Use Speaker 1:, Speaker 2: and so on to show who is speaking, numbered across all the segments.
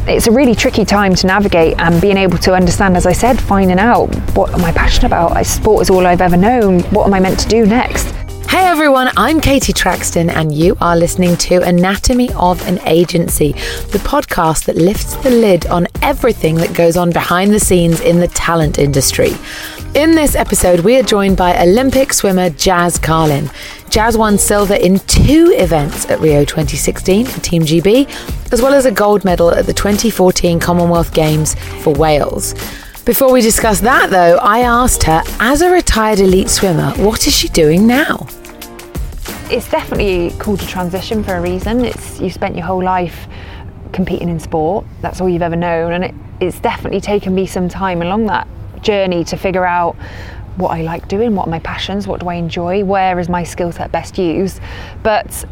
Speaker 1: it's a really tricky time to navigate, and being able to understand, as I said, finding out what am I passionate about. Sport is all I've ever known. What am I meant to do next?
Speaker 2: Hey everyone, I'm Katie Traxton and you are listening to Anatomy of an Agency, the podcast that lifts the lid on everything that goes on behind the scenes in the talent industry. In this episode, we are joined by Olympic swimmer Jazz Carlin. Jazz won silver in 2 events at Rio 2016 for Team GB, as well as a gold medal at the 2014 Commonwealth Games for Wales. Before we discuss that though, I asked her, as a retired elite swimmer, what is she doing now?
Speaker 1: It's definitely called a transition for a reason. You spent your whole life competing in sport. That's all you've ever known, and it's definitely taken me some time along that journey to figure out what I like doing, what are my passions, what do I enjoy, where is my skill set best used. But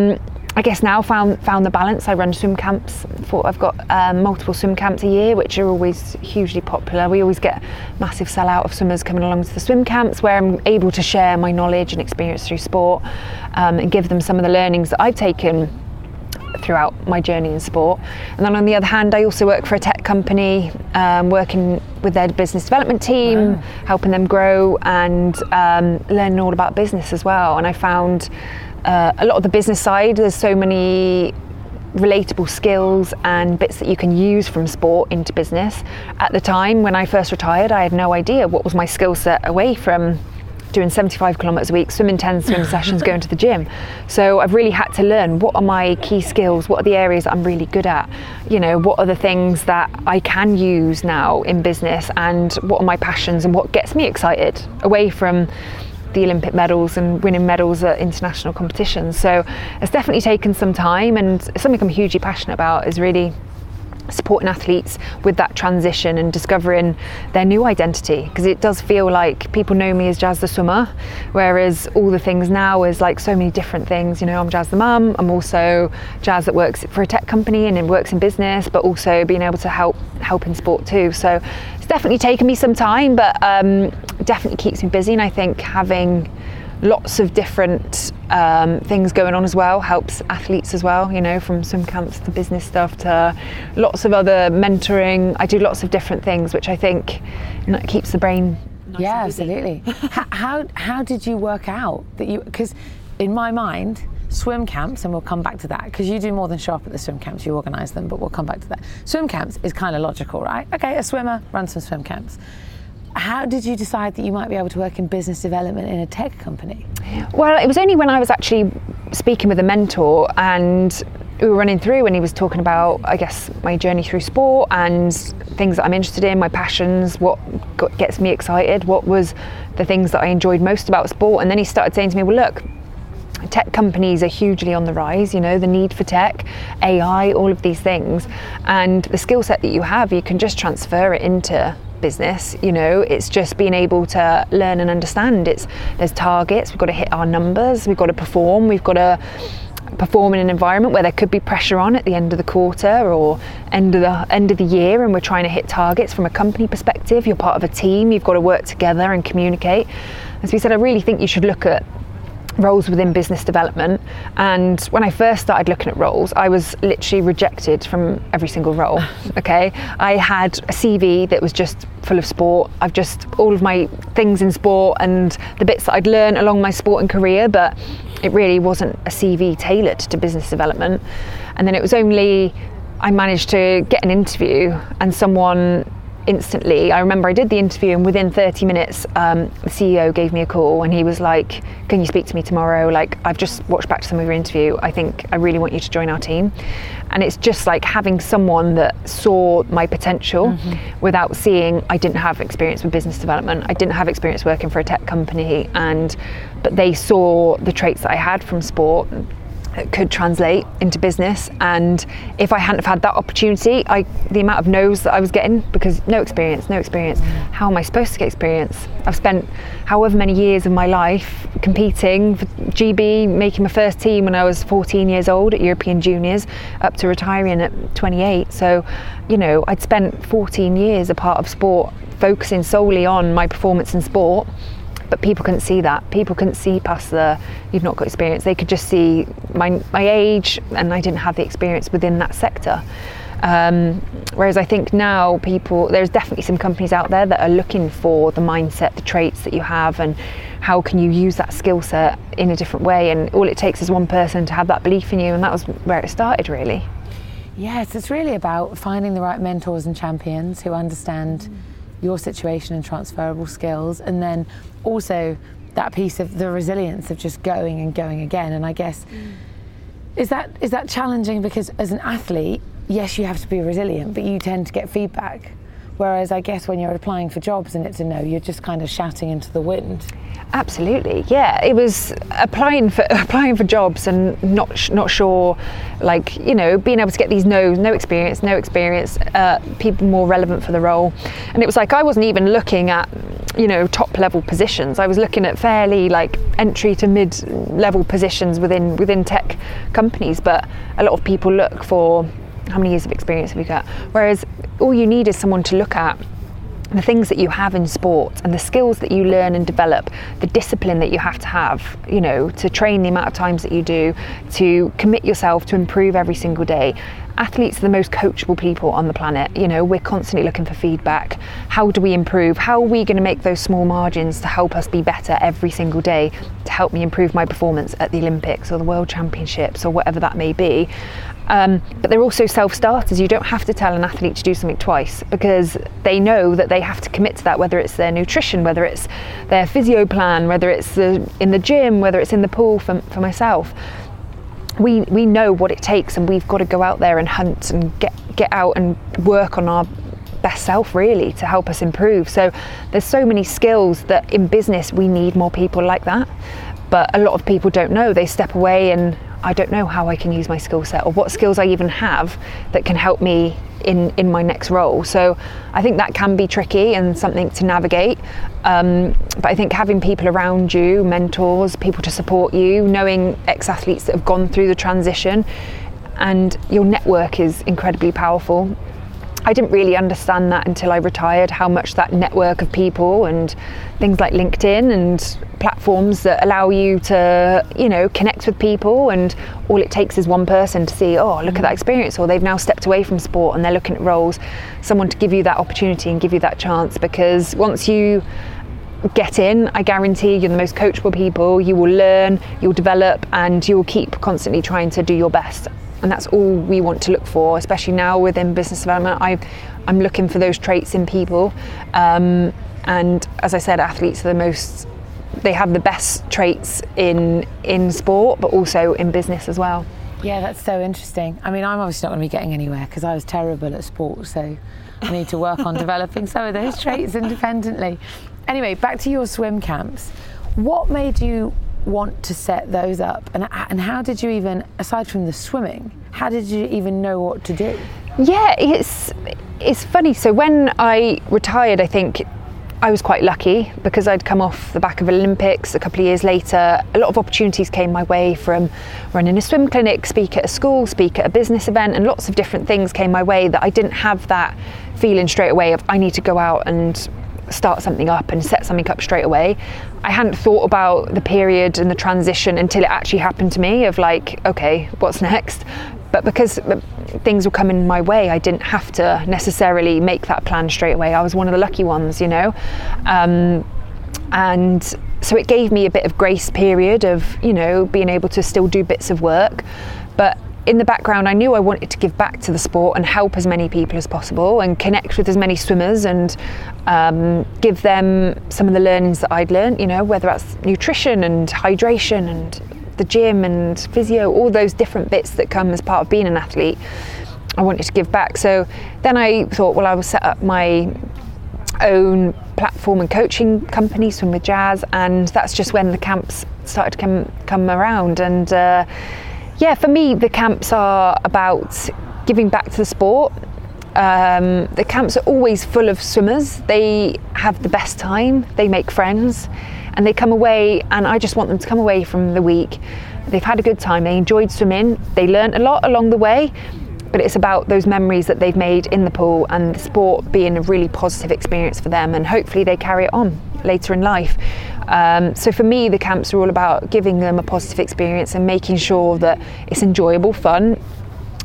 Speaker 1: I guess now found the balance. I run swim camps. I've got multiple swim camps a year, which are always hugely popular. We always get massive sellout of swimmers coming along to the swim camps, where I'm able to share my knowledge and experience through sport, and give them some of the learnings that I've taken throughout my journey in sport. And then on the other hand, I also work for a tech company, working with their business development team, helping them grow and learning all about business as well. And I found a lot of the business side, there's so many relatable skills and bits that you can use from sport into business. At the time when I first retired, I had no idea what was my skill set away from doing 75 kilometres a week, swimming 10 swim sessions, going to the gym. So I've really had to learn, what are my key skills, what are the areas that I'm really good at, what are the things that I can use now in business, and what are my passions and what gets me excited away from the Olympic medals and winning medals at international competitions. So it's definitely taken some time, and something I'm hugely passionate about is really supporting athletes with that transition and discovering their new identity, because it does feel like people know me as Jazz the swimmer, whereas all the things now is like so many different things. I'm Jazz the mum, I'm also Jazz that works for a tech company and works in business, but also being able to help in sport too. So it's definitely taken me some time, but definitely keeps me busy, and I think having lots of different things going on as well helps athletes as well, from swim camps to business stuff to lots of other mentoring. I do lots of different things, which I think keeps the brain nice and busy.
Speaker 2: Absolutely. How did you work out that because in my mind, swim camps, and we'll come back to that, because you do more than show up at the swim camps, you organise them, but we'll come back to that. Swim camps is kind of logical, right? Okay, a swimmer runs some swim camps. How did you decide that you might be able to work in business development in a tech company?
Speaker 1: Well, it was only when I was actually speaking with a mentor, and we were running through, and he was talking about, I guess, my journey through sport and things that I'm interested in, my passions, what gets me excited, what was the things that I enjoyed most about sport. And then he started saying to me, well, look, tech companies are hugely on the rise, the need for tech, AI, all of these things. And the skill set that you have, you can just transfer it into business. It's just being able to learn and understand. There's targets, we've got to hit our numbers, we've got to perform, we've got to perform in an environment where there could be pressure on at the end of the quarter or end of the year, and we're trying to hit targets from a company perspective. You're part of a team, you've got to work together and communicate. As we said, I really think you should look at roles within business development. And when I first started looking at roles, I was literally rejected from every single role. Okay, I had a CV that was just full of sport. All of my things in sport and the bits that I'd learned along my sporting career, but it really wasn't a CV tailored to business development. And then it was only I managed to get an interview, and someone instantly, I remember I did the interview, and within 30 minutes the CEO gave me a call, and he was like, can you speak to me tomorrow? Like, I've just watched back to some of your interview, I think I really want you to join our team. And it's just like having someone that saw my potential without seeing, I didn't have experience with business development, I didn't have experience working for a tech company, but they saw the traits that I had from sport that could translate into business. And if I hadn't have had that opportunity, the amount of no's that I was getting, because no experience, how am I supposed to get experience? I've spent however many years of my life competing for GB, making my first team when I was 14 years old at European Juniors, up to retiring at 28. So, I'd spent 14 years a part of sport, focusing solely on my performance in sport. But people couldn't see that. People couldn't see past you've not got experience. They could just see my age, and I didn't have the experience within that sector. Whereas I think now there's definitely some companies out there that are looking for the mindset, the traits that you have, and how can you use that skill set in a different way. And all it takes is one person to have that belief in you, and that was where it started, really.
Speaker 2: Yes, it's really about finding the right mentors and champions who understand your situation and transferable skills, and then also that piece of the resilience of just going and going again. And I guess is that challenging, because as an athlete, yes, you have to be resilient, but you tend to get feedback, whereas I guess when you're applying for jobs and it's a no, you're just kind of shouting into the wind.
Speaker 1: Absolutely, yeah. It was applying for jobs and not sure, like, you know, being able to get these no experience, people more relevant for the role. And it was like I wasn't even looking at, you know, top level positions. I was looking at fairly like entry to mid level positions within tech companies. But a lot of people look for how many years of experience have you got, whereas all you need is someone to look at the things that you have in sport and the skills that you learn and develop, the discipline that you have to have, you know, to train the amount of times that you do, to commit yourself to improve every single day. Athletes are the most coachable people on the planet. You know, we're constantly looking for feedback. How do we improve? How are we going to make those small margins to help us be better every single day, to help me improve my performance at the Olympics or the World Championships or whatever that may be? But they're also self-starters. You don't have to tell an athlete to do something twice, because they know that they have to commit to that, whether it's their nutrition, whether it's their physio plan, whether it's in the gym, whether it's in the pool. For myself, we know what it takes, and we've got to go out there and hunt and get out and work on our best self, really, to help us improve. So there's so many skills that in business we need more people like that, but a lot of people don't know. They step away and I don't know how I can use my skill set or what skills I even have that can help me in my next role. So I think that can be tricky and something to navigate. But I think having people around you, mentors, people to support you, knowing ex-athletes that have gone through the transition, and your network is incredibly powerful. I didn't really understand that until I retired, how much that network of people and things like LinkedIn and platforms that allow you to, you know, connect with people, and all it takes is one person to see, oh, look at that experience, or they've now stepped away from sport and they're looking at roles, someone to give you that opportunity and give you that chance. Because once you get in, I guarantee you're the most coachable people, you will learn, you'll develop, and you will keep constantly trying to do your best. And that's all we want to look for, especially now within business development. I'm looking for those traits in people. And as I said, athletes are they have the best traits in sport, but also in business as well.
Speaker 2: Yeah, that's so interesting. I mean, I'm obviously not going to be getting anywhere because I was terrible at sport, so I need to work on developing some of those traits independently. Anyway, back to your swim camps. What made you want to set those up, and how did you even, aside from the swimming, how did you even know what to do? Yeah,
Speaker 1: it's funny. So when I retired, I think I was quite lucky because I'd come off the back of Olympics a couple of years later. A lot of opportunities came my way from running a swim clinic, speak at a school, speak at a business event, and lots of different things came my way that I didn't have that feeling straight away of I need to go out and start something up and set something up straight away. I hadn't thought about the period and the transition until it actually happened to me of like, okay, what's next? But because things were coming my way, I didn't have to necessarily make that plan straight away. I was one of the lucky ones, you know. And so it gave me a bit of grace period of, you know, being able to still do bits of work. But in the background, I knew I wanted to give back to the sport and help as many people as possible and connect with as many swimmers and give them some of the learnings that I'd learned, you know, whether that's nutrition and hydration and the gym and physio, all those different bits that come as part of being an athlete. I wanted to give back. So then I thought, well, I will set up my own platform and coaching company, Swim with Jazz, and that's just when the camps started to come around. And yeah, for me, the camps are about giving back to the sport. The camps are always full of swimmers. They have the best time, they make friends, and they come away, and I just want them to come away from the week. They've had a good time, they enjoyed swimming, they learned a lot along the way, but it's about those memories that they've made in the pool and the sport being a really positive experience for them, and hopefully they carry it on later in life. So for me, the camps are all about giving them a positive experience and making sure that it's enjoyable, fun,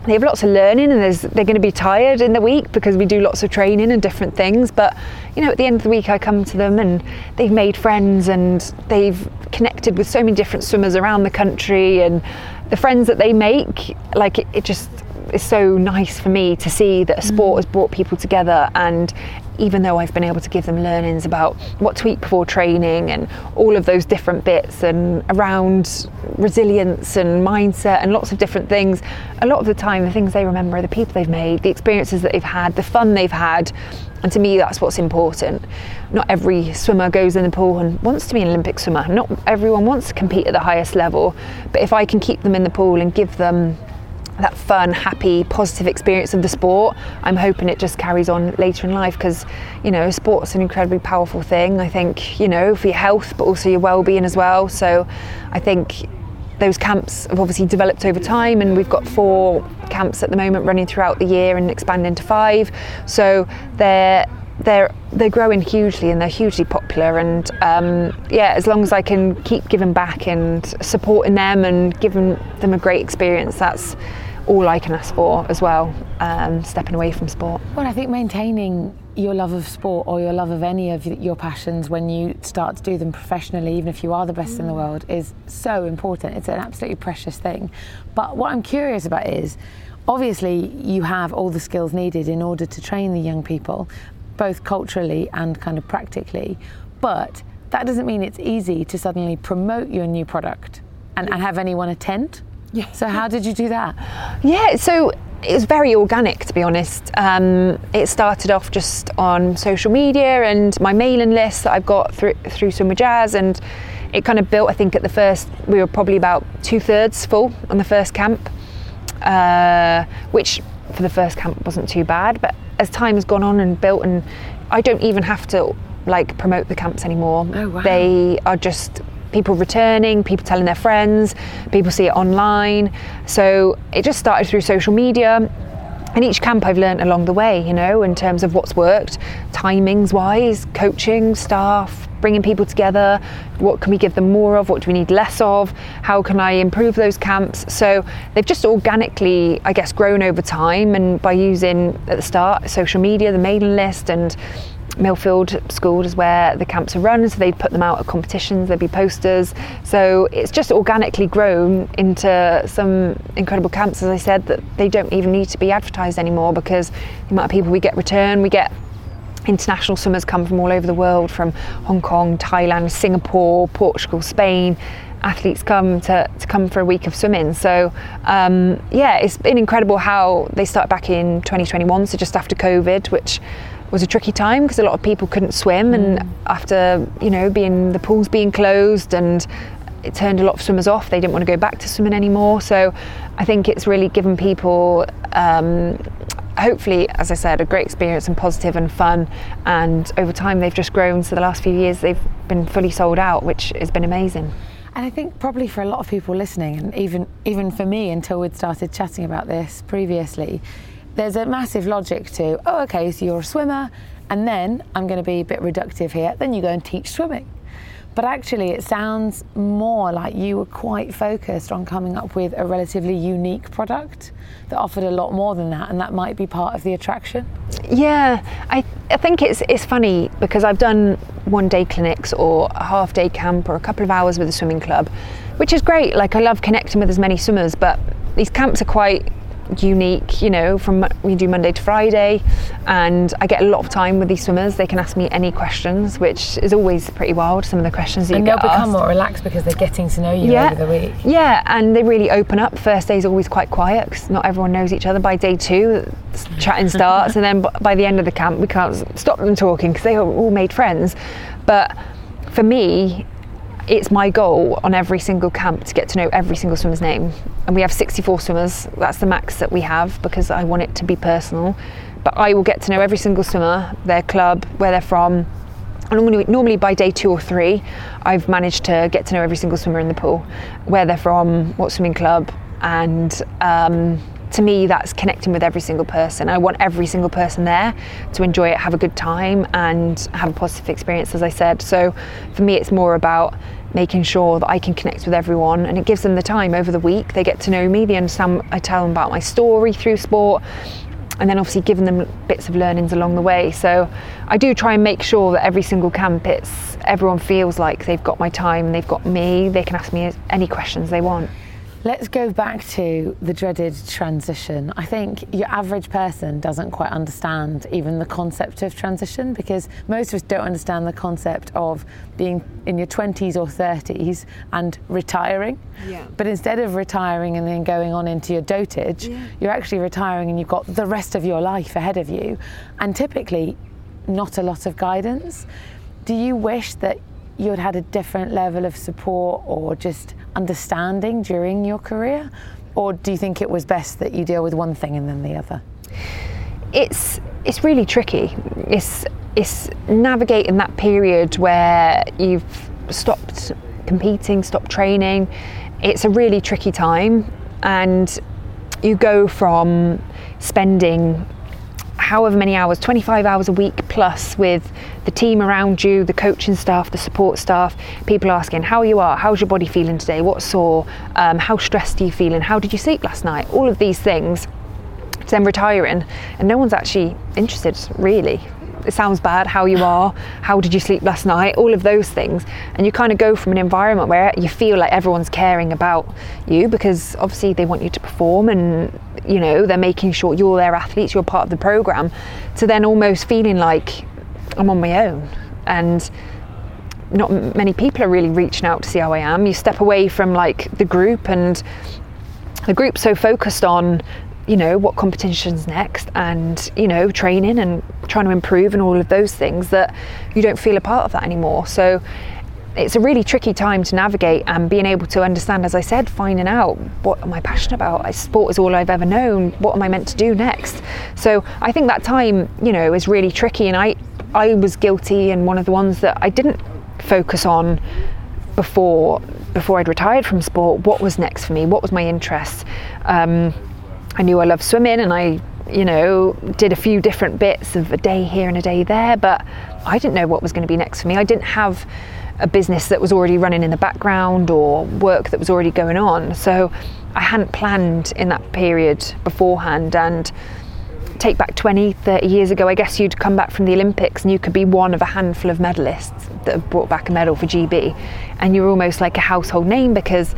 Speaker 1: they have lots of learning, and they're going to be tired in the week because we do lots of training and different things. But at the end of the week, I come to them and they've made friends and they've connected with so many different swimmers around the country, and the friends that they make, like it just is so nice for me to see that a sport has brought people together. And even though I've been able to give them learnings about what to eat before training and all of those different bits and around resilience and mindset and lots of different things, a lot of the time the things they remember are the people they've made, the experiences that they've had, the fun they've had. And to me, that's what's important. Not every swimmer goes in the pool and wants to be an Olympic swimmer. Not everyone wants to compete at the highest level. But if I can keep them in the pool and give them that fun, happy, positive experience of the sport, I'm hoping it just carries on later in life, because sport's an incredibly powerful thing, I think, for your health but also your well-being as well. So I think those camps have obviously developed over time, and we've got 4 camps at the moment running throughout the year and expanding to 5. So they're growing hugely and they're hugely popular, and as long as I can keep giving back and supporting them and giving them a great experience, that's all I can ask for as well, stepping away from sport.
Speaker 2: Well, I think maintaining your love of sport or your love of any of your passions when you start to do them professionally, even if you are the best in the world, is so important. It's an absolutely precious thing. But what I'm curious about is, obviously you have all the skills needed in order to train the young people, both culturally and kind of practically, but that doesn't mean it's easy to suddenly promote your new product and have anyone attend. Yeah. So how did you do that?
Speaker 1: Yeah, so it was very organic, to be honest. It started off just on social media and my mailing list that I've got through Swim with Jazz, and it kind of built. I think at the first we were probably about 2/3 full on the first camp, which for the first camp wasn't too bad. But as time has gone on and built, and I don't even have to promote the camps anymore.
Speaker 2: Oh, wow.
Speaker 1: They are just people returning, people telling their friends, people see it online. So it just started through social media. And each camp I've learned along the way, in terms of what's worked, timings wise, coaching, staff, bringing people together, what can we give them more of, what do we need less of, how can I improve those camps. So they've just organically, I guess, grown over time, and by using, at the start, social media, the mailing list, and Millfield School is where the camps are run, so they'd put them out at competitions, there'd be posters. So it's just organically grown into some incredible camps, as I said, that they don't even need to be advertised anymore, because the amount of people we get return, we get international swimmers come from all over the world, from Hong Kong, Thailand, Singapore, Portugal, Spain. Athletes come for a week of swimming. So it's been incredible how they started back in 2021, so just after COVID, which was a tricky time because a lot of people couldn't swim, and after the pools being closed, and it turned a lot of swimmers off. They didn't want to go back to swimming anymore. So I think it's really given people hopefully, as I said, a great experience and positive and fun, and over time they've just grown. So the last few years they've been fully sold out, which has been amazing.
Speaker 2: And I think probably for a lot of people listening, and even for me until we'd started chatting about this previously, there's a massive logic to, so you're a swimmer, and then I'm going to be a bit reductive here, then you go and teach swimming. But actually it sounds more like you were quite focused on coming up with a relatively unique product that offered a lot more than that, and that might be part of the attraction.
Speaker 1: Yeah, I think it's funny because I've done one-day clinics or a half-day camp or a couple of hours with a swimming club, which is great. I love connecting with as many swimmers, but these camps are quite unique, we do Monday to Friday, and I get a lot of time with these swimmers. They can ask me any questions, which is always pretty wild, some of the questions that you get asked.
Speaker 2: And they'll become more relaxed because they're getting to know you over the week.
Speaker 1: Yeah, and they really open up. First day is always quite quiet because not everyone knows each other. By day 2, chatting starts, and then by the end of the camp we can't stop them talking because they all made friends. But for me, it's my goal on every single camp to get to know every single swimmer's name. And we have 64 swimmers. That's the max that we have because I want it to be personal. But I will get to know every single swimmer, their club, where they're from. And normally by day 2 or 3, I've managed to get to know every single swimmer in the pool, where they're from, what swimming club, and to me, that's connecting with every single person. I want every single person there to enjoy it, have a good time, and have a positive experience, as I said. So for me, it's more about making sure that I can connect with everyone, and it gives them the time over the week. They get to know me, they understand, I tell them about my story through sport, and then obviously giving them bits of learnings along the way. So I do try and make sure that every single camp, everyone feels like they've got my time, they've got me, they can ask me any questions they want.
Speaker 2: Let's go back to the dreaded transition. I think your average person doesn't quite understand even the concept of transition, because most of us don't understand the concept of being in your 20s or 30s and retiring. Yeah. But instead of retiring and then going on into your dotage, you're actually retiring and you've got the rest of your life ahead of you, and typically not a lot of guidance. Do you wish that you had a different level of support or just understanding during your career? Or do you think it was best that you deal with one thing and then the other?
Speaker 1: It's really tricky. It's navigating that period where you've stopped competing, stopped training. It's a really tricky time, and you go from spending however many hours, 25 hours a week plus, with the team around you, the coaching staff, the support staff, people asking how you are, how's your body feeling today, what's sore, how stressed are you feeling, how did you sleep last night, all of these things, to then retiring, and no one's actually interested, really. It sounds bad, how you are, how did you sleep last night, all of those things. And you kind of go from an environment where you feel like everyone's caring about you, because obviously they want you to perform, and you know, they're making sure you're their athletes, you're part of the program, to then almost feeling like I'm on my own, and not many people are really reaching out to see how I am. You step away from like the group, and the group's so focused on, you know, what competition's next, and you know, training and trying to improve and all of those things, that you don't feel a part of that anymore. So it's a really tricky time to navigate, and being able to understand, as I said, finding out what am I passionate about. Sport is all I've ever known. What am I meant to do next? So I think that time, you know, is really tricky, and I was guilty, and one of the ones that I didn't focus on before I'd retired from sport. What was next for me? What was my interest? I knew I loved swimming, and I, you know, did a few different bits of a day here and a day there, but I didn't know what was going to be next for me. I didn't have a business that was already running in the background or work that was already going on. So I hadn't planned in that period beforehand. And take back 20, 30 years ago, I guess you'd come back from the Olympics and you could be one of a handful of medalists that have brought back a medal for GB. And you're almost like a household name, because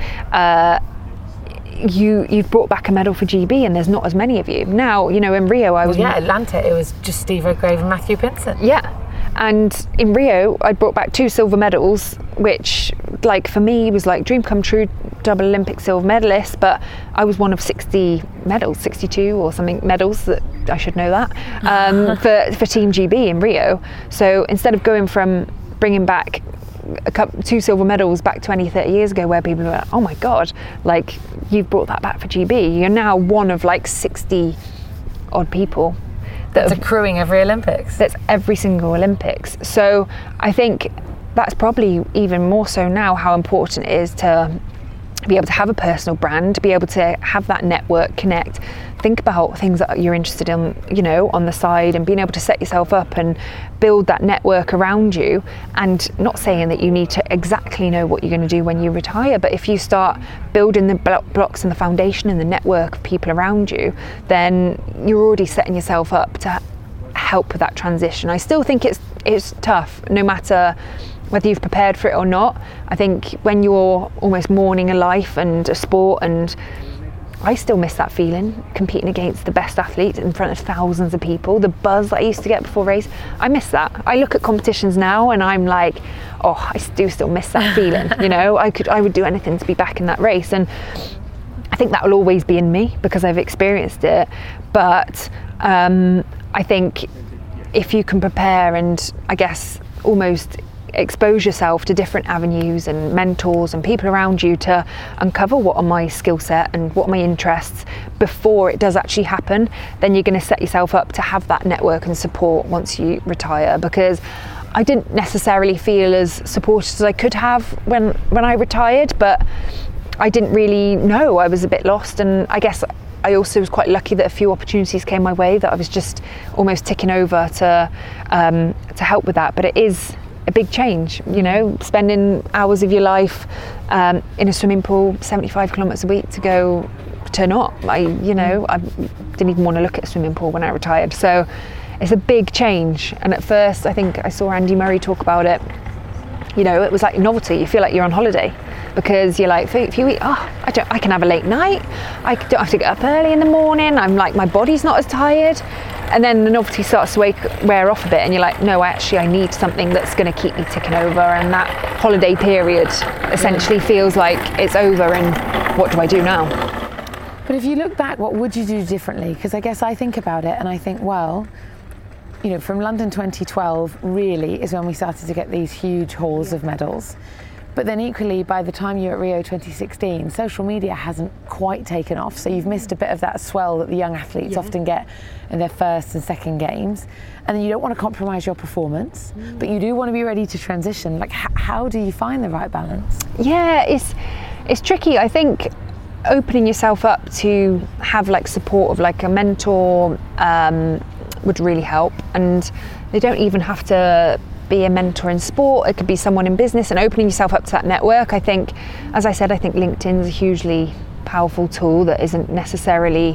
Speaker 1: you've brought back a medal for GB, and there's not as many of you. Now, you know, in Rio I was...
Speaker 2: Well, yeah, Atlanta, it was just Steve O'Grave and Matthew Pinson.
Speaker 1: Yeah. And in Rio, I brought back 2 silver medals, which, like, for me was like dream come true, double Olympic silver medalist. But I was one of 60 medals, 62 or something medals, that I should know that, for Team GB in Rio. So instead of going from bringing back 2 silver medals back 20, 30 years ago, where people were like, oh my God, like, you've brought that back for GB. You're now one of like 60 odd people
Speaker 2: that's accruing every Olympics.
Speaker 1: That's every single Olympics. So I think that's probably even more so now, how important it is to be able to have a personal brand, be able to have that network, connect, think about things that you're interested in, you know, on the side, and being able to set yourself up and build that network around you. And not saying that you need to exactly know what you're going to do when you retire, but if you start building the blocks and the foundation and the network of people around you, then you're already setting yourself up to help with that transition. I still think it's tough, no matter whether you've prepared for it or not. I think when you're almost mourning a life and a sport, and I still miss that feeling, competing against the best athletes in front of thousands of people, the buzz that I used to get before race, I miss that. I look at competitions now and I'm like, oh, I do still miss that feeling. You know, I would do anything to be back in that race, and I think that will always be in me because I've experienced it. But I think if you can prepare and, I guess, almost expose yourself to different avenues and mentors and people around you to uncover what are my skill set and what are my interests before it does actually happen, then you're going to set yourself up to have that network and support once you retire. Because I didn't necessarily feel as supported as I could have when I retired, but I didn't really know. I was a bit lost, and I guess I also was quite lucky that a few opportunities came my way that I was just almost ticking over to help with that. But it is a big change, you know, spending hours of your life in a swimming pool 75 kilometres a week to not. I didn't even want to look at a swimming pool when I retired. So it's a big change. And at first, I think I saw Andy Murray talk about it. You know, it was like novelty. You feel like you're on holiday because you're like, if you eat, I can have a late night. I don't have to get up early in the morning. I'm like, my body's not as tired. And then the novelty starts to wear off a bit, and you're like, no, actually, I need something that's going to keep me ticking over. And that holiday period essentially feels like it's over, and what do I do now?
Speaker 2: But if you look back, what would you do differently? Because I guess I think about it and I think, well, you know, from London 2012 really is when we started to get these huge hauls of medals. But then equally, by the time you're at Rio 2016, social media hasn't quite taken off. So you've missed a bit of that swell that the young athletes often get in their first and second games. And then you don't want to compromise your performance, but you do want to be ready to transition. Like, how do you find the right balance?
Speaker 1: Yeah, it's tricky. I think opening yourself up to have like support of like a mentor would really help. And they don't even have to be a mentor in sport, it could be someone in business, and opening yourself up to that network. I think, as I said, I think LinkedIn is a hugely powerful tool that isn't necessarily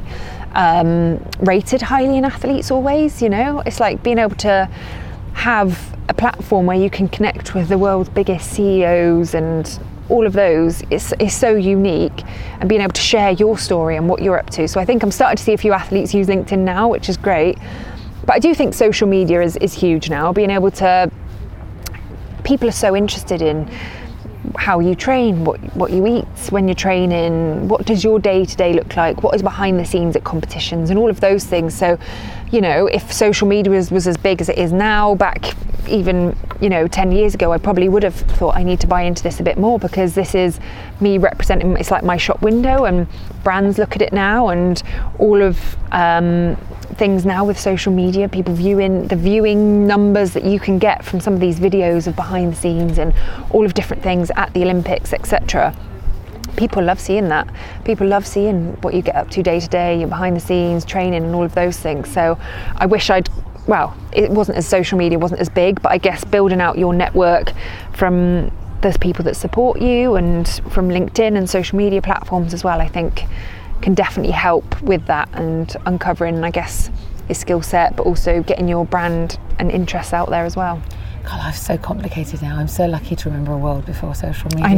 Speaker 1: rated highly in athletes always. You know, it's like being able to have a platform where you can connect with the world's biggest CEOs and all of those is so unique, and being able to share your story and what you're up to. So I think I'm starting to see a few athletes use LinkedIn now, which is great. But I do think social media is huge now. Being able to, people are so interested in how you train, what you eat when you're training, what does your day-to-day look like, what is behind the scenes at competitions, and all of those things. So, you know, if social media was as big as it is now, back even, you know, 10 years ago, I probably would have thought I need to buy into this a bit more, because this is me representing, it's like my shop window, and brands look at it now, and all of things now with social media, people viewing numbers that you can get from some of these videos of behind the scenes and all of different things at the Olympics, etc. People love seeing that. People love seeing what you get up to day to day, your behind the scenes, training and all of those things. So I wish it wasn't as social media wasn't as big, but I guess building out your network from those people that support you and from LinkedIn and social media platforms as well, I think can definitely help with that, and uncovering, I guess, your skill set, but also getting your brand and interests out there as well.
Speaker 2: God, life's so complicated now. I'm so lucky to remember a world before social media.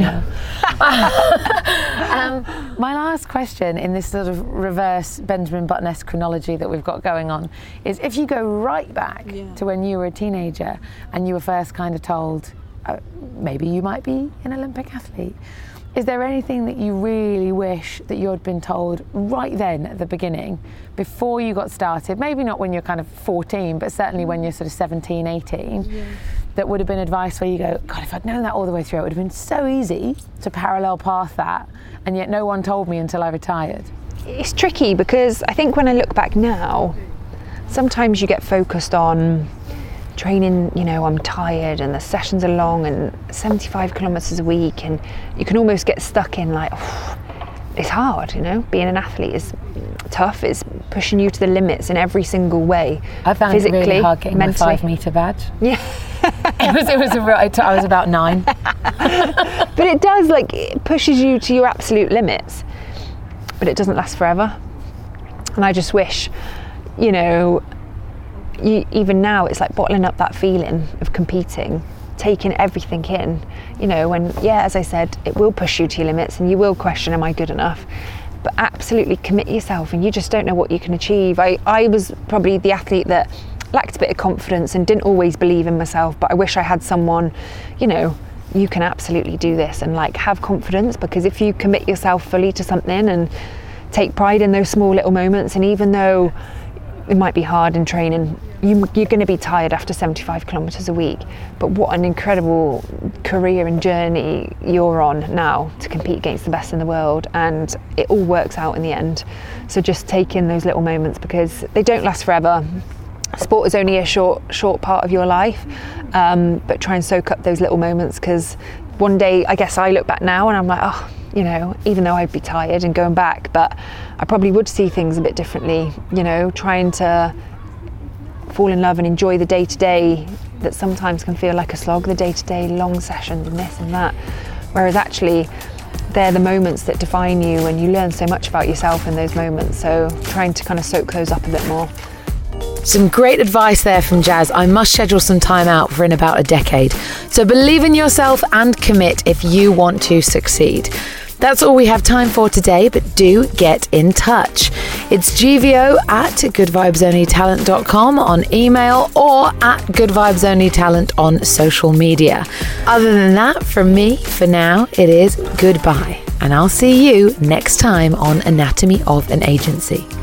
Speaker 1: I know.
Speaker 2: My last question in this sort of reverse Benjamin Button-esque chronology that we've got going on is, if you go right back to when you were a teenager and you were first kind of told, maybe you might be an Olympic athlete, is there anything that you really wish that you had been told right then at the beginning, before you got started? Maybe not when you're kind of 14, but certainly when you're sort of 17, 18, that would have been advice where you go, God, if I'd known that all the way through, it would have been so easy to parallel path that, and yet no one told me until I retired.
Speaker 1: It's tricky, because I think when I look back now, sometimes you get focused on training, you know, I'm tired and the sessions are long and 75 kilometres a week, and you can almost get stuck in like, it's hard, you know, being an athlete is tough, it's pushing you to the limits in every single way.
Speaker 2: I found physically, it really hard getting my 5 metre badge.
Speaker 1: Yeah.
Speaker 2: I was about 9.
Speaker 1: But it does, like, it pushes you to your absolute limits, but it doesn't last forever. And I just wish, you know, even now it's like bottling up that feeling of competing, taking everything in, you know, when, as I said, it will push you to your limits and you will question, am I good enough? But absolutely commit yourself, and you just don't know what you can achieve. I was probably the athlete that lacked a bit of confidence and didn't always believe in myself, but I wish I had someone, you know, you can absolutely do this, and like have confidence, because if you commit yourself fully to something and take pride in those small little moments, and even though it might be hard in training, you're going to be tired after 75 kilometres a week, but what an incredible career and journey you're on now to compete against the best in the world, and it all works out in the end. So just take in those little moments, because they don't last forever. Sport is only a short part of your life, but try and soak up those little moments, because one day, I guess I look back now and I'm like, oh, you know, even though I'd be tired and going back, but I probably would see things a bit differently, you know, trying to fall in love and enjoy the day-to-day that sometimes can feel like a slog, the day-to-day long sessions and this and that. Whereas actually, they're the moments that define you, and you learn so much about yourself in those moments. So trying to kind of soak those up a bit more.
Speaker 2: Some great advice there from Jazz. I must schedule some time out for in about a decade. So believe in yourself and commit if you want to succeed. That's all we have time for today, but do get in touch. It's gvo@goodvibesonlytalent.com on email or at goodvibesonlytalent on social media. Other than that, from me, for now, it is goodbye. And I'll see you next time on Anatomy of an Agency.